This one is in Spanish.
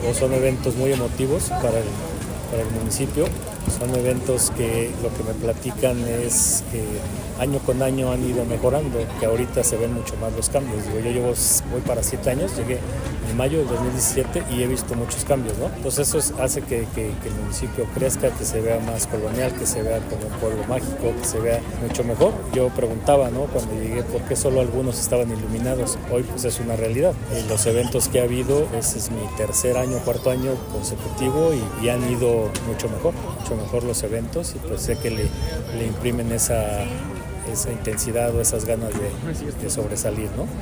Son eventos muy emotivos para el municipio. Son eventos que lo que me platican es que año con año han ido mejorando, que ahorita se ven mucho más los cambios. Yo voy para 7 años, llegué en mayo del 2017 y he visto muchos cambios, ¿no? Entonces eso hace que el municipio crezca, que se vea más colonial, que se vea como un pueblo mágico, que se vea mucho mejor. Yo preguntaba, ¿no?, cuando llegué, ¿por qué solo algunos estaban iluminados? Hoy pues es una realidad. Los eventos que ha habido, ese es mi tercer año, cuarto año consecutivo y han ido mucho mejor los eventos, y pues sé que le imprimen esa intensidad o esas ganas de sobresalir, ¿no?